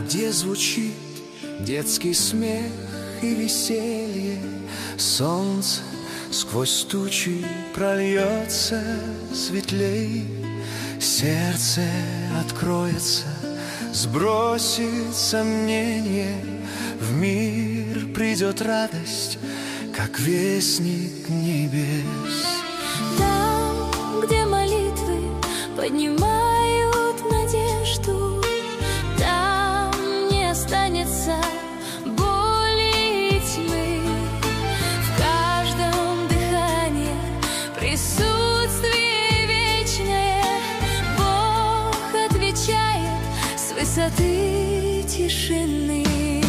где звучит детский смех и веселье. Солнце сквозь тучи прольется светлей, сердце откроется, сбросит сомнение, в мир придет радость, как вестник небес. Там, где молитвы поднимают надежду, там не останется боли и тьмы. В каждом дыхании присутствие вечное. Бог отвечает с высоты тишины.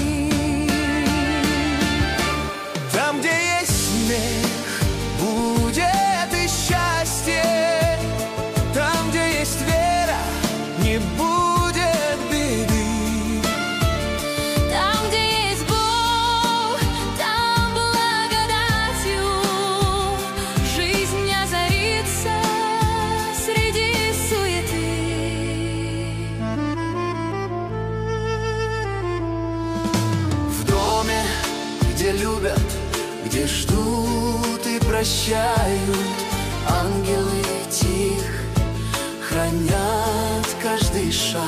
Там, где есть смех, будет и счастье. Там, где есть вера, не будет беды. Там, где есть Бог, там благодатью жизнь озарится среди суеты. В доме, где любят, где ждут и прощают, ангелы тих хранят каждый шаг.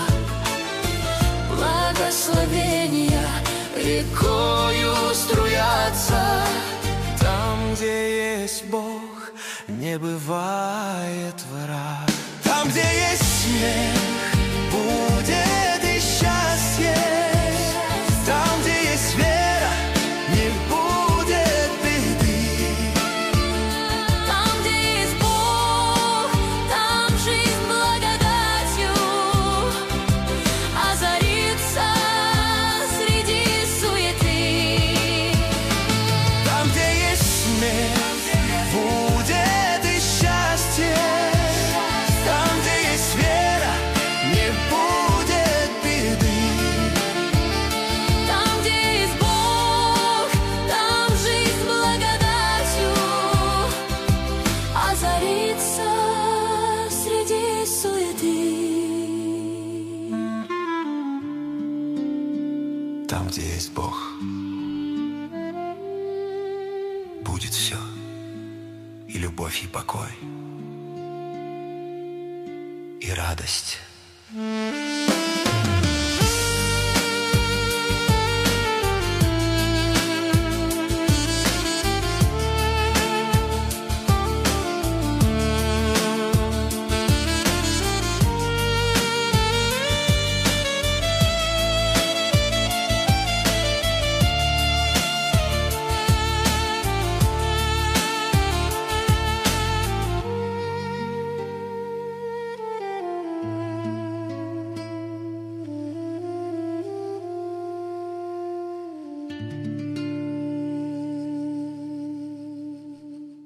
Благословения рекою струятся. Там, где есть Бог, не бывает враг. Там, где есть смех, будет и счастье. Там, где есть вера, не будет беды. Там, где есть Бог, там жизнь благодатью озарится среди суеты. Там, где есть смех, будет и счастье. Там, где есть вера, не будет беды. Там, где есть Бог, там жизнь благодатью озарится среди суеты. Там, где есть Бог, будет все. И любовь, и покой, и радость.